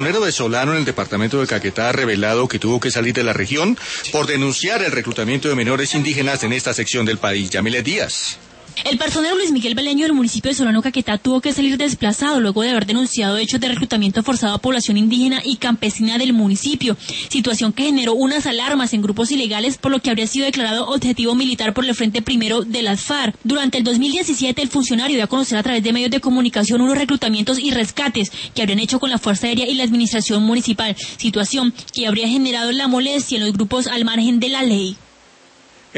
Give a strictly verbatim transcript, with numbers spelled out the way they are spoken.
El venezolano en el departamento de Caquetá ha revelado que tuvo que salir de la región por denunciar el reclutamiento de menores indígenas en esta sección del país. Yamilet Díaz. El personero Luis Miguel Beleño del municipio de Solano Caquetá tuvo que salir desplazado luego de haber denunciado hechos de reclutamiento forzado a población indígena y campesina del municipio, situación que generó unas alarmas en grupos ilegales, por lo que habría sido declarado objetivo militar por el Frente Primero de las FARC. Durante el dos mil diecisiete, el funcionario dio a conocer a través de medios de comunicación unos reclutamientos y rescates que habrían hecho con la Fuerza Aérea y la Administración Municipal, situación que habría generado la molestia en los grupos al margen de la ley.